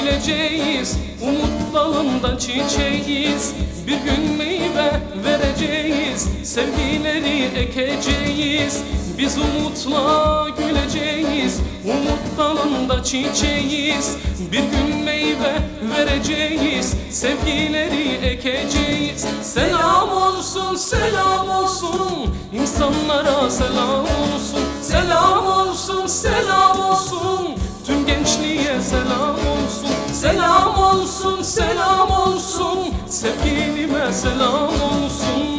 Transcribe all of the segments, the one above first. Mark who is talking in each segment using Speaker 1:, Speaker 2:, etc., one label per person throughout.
Speaker 1: güleceğiz, umut dalında çiçeğiz. Bir gün meyve vereceğiz, sevgileri ekeceğiz. Biz umutla güleceğiz, umut dalında çiçeğiz. Bir gün meyve vereceğiz, sevgileri ekeceğiz. Selam olsun, selam olsun, insanlara selam olsun. Selam olsun, selam olsun, tüm gençliğe selam olsun. Selam olsun, selam olsun, sevgilime selam olsun.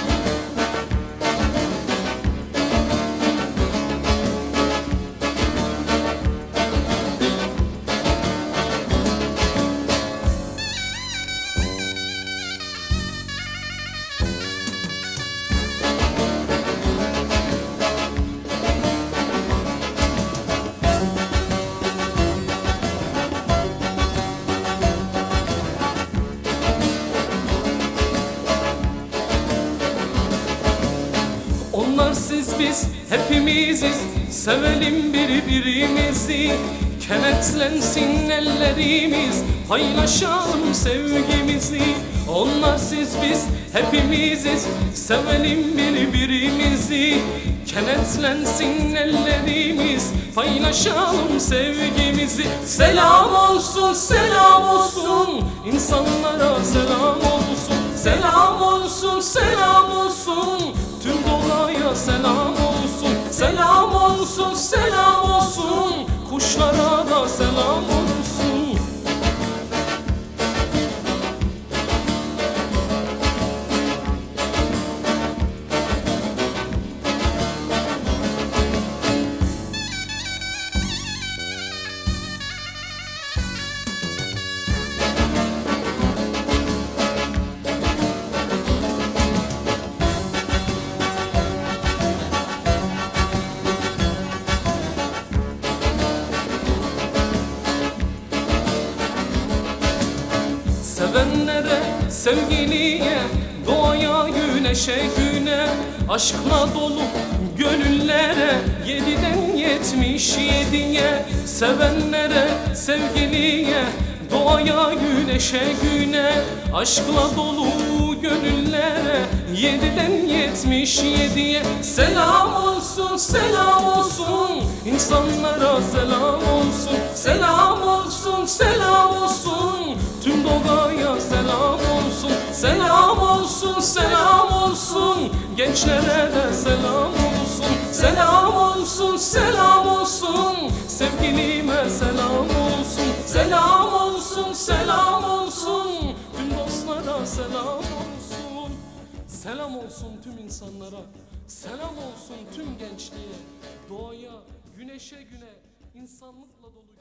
Speaker 1: Onlar siz biz hepimiziz, sevelim birbirimizi. Kenetlensin ellerimiz, paylaşalım sevgimizi. Onlar siz biz hepimiziz, sevelim birbirimizi. Kenetlensin ellerimiz, paylaşalım sevgimizi. Selam olsun, selam olsun, insanlara selam olsun. Selam olsun, selam olsun, tüm doğaya selam olsun. Selam olsun, selam olsun, kuşlara da selam olsun. Sevenlere, sevgiliye, doğaya, güneşe, güne, aşkla dolu gönüllere, 7'den 77'ye. Sevenlere, sevgiliye, doğaya, güneşe, güne, aşkla dolu gönüllere, 7'den 77'ye. Selam olsun, selam olsun, insanlara selam olsun. Selam olsun, selam olsun, tüm doğaya selam olsun. Selam olsun, selam olsun, gençlere de selam olsun. Selam olsun, selam olsun, sevgilime selam olsun. Selam olsun, selam olsun, tüm dostlara selam olsun. Selam olsun tüm insanlara, selam olsun tüm gençliğe, doğaya, güneşe, güne, insanlıkla dolu